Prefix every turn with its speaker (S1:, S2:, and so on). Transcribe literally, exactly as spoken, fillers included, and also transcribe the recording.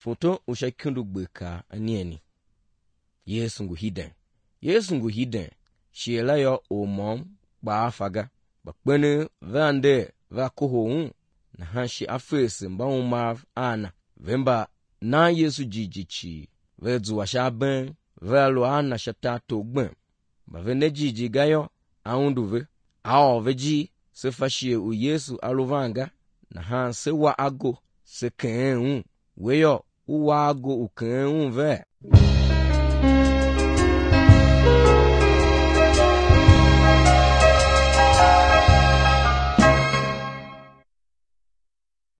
S1: Foto ushakundu gbeka anieni. Yesu ngu hiden. Yesu ngu hiden. Shiela yo omom ba afaga. Bakpene vande va kohoun. Na hanshi afese mba umav ana. Vemba na Yesu jijichi. Vezu washaben. Velo ana shatato gben. Ba vene jiji gayo. Aunduve. Ao veji. Se fashie u Yesu aluvanga. Na han se wa ago. Se ken un. Weyo. Uwa ago u ken un ve.